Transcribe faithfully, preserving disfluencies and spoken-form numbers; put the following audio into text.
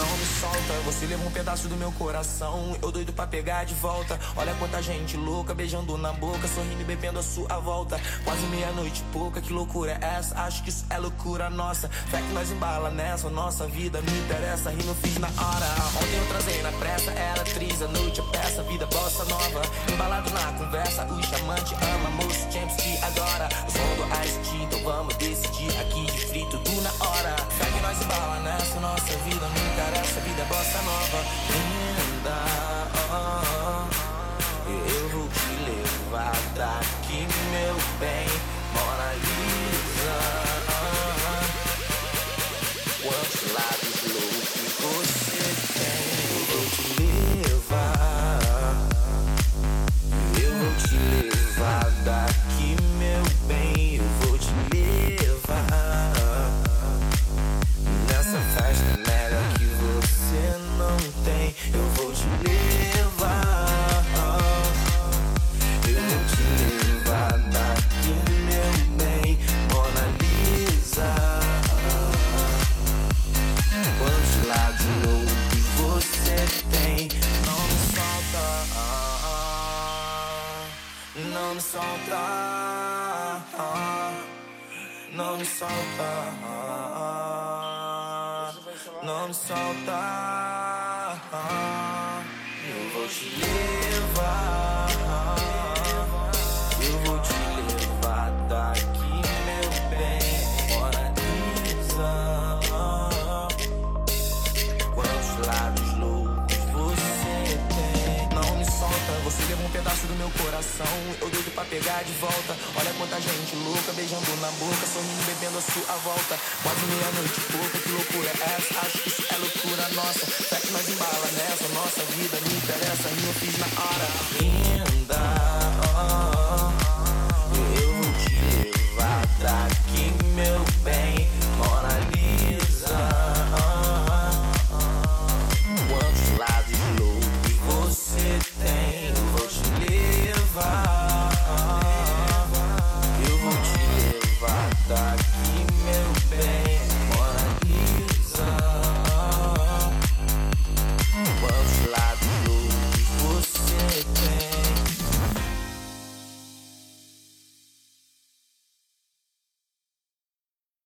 não me solta. Você levou um pedaço do meu coração, eu doido pra pegar de volta. Olha quanta gente louca, beijando na boca, sorrindo e bebendo a sua volta. Quase meia-noite e pouca, que loucura é essa? Acho que isso é loucura nossa. Fé que nós embala nessa, nossa vida me interessa, rima eu fiz na hora. Ontem eu transei na pressa, era atriz, a noite é peça, vida bossa nova. Embalado na conversa, o chamante ama, moço, champs que adora o som do Ice-T, então vamos decidir aqui de frito, tudo na hora. Fé que nós embala nessa, nossa vida me interessa, vida é bossa nova. Linda, oh, oh, eu vou te levar daqui, meu bem, Mona Lisa. Quantos lábios loucos você tem? Eu vou te levar, eu vou te levar daqui, meu bem, eu vou te levar nessa festa melhor que você não tem. Eu vou te levar, eu vou te levar daqui, meu bem, Mona Lisa. Quantos lados loucos você tem? Não me solta, não me solta, não me solta, não me solta. Eu vou te levar, eu vou te levar daqui, meu bem, Mona Lisa. Quantos lábios loucos você tem? Não me solta, você levou um pedaço do meu coração, eu doido pra pegar de volta. Olha quanta gente louca, beijando na boca, sorrindo, bebendo a sua volta. Quase meia-noite e pouca, que loucura é essa? Acho que isso é loucura nossa. Fé que nós embala nessa, nossa vida me interessa, rima eu fiz na hora.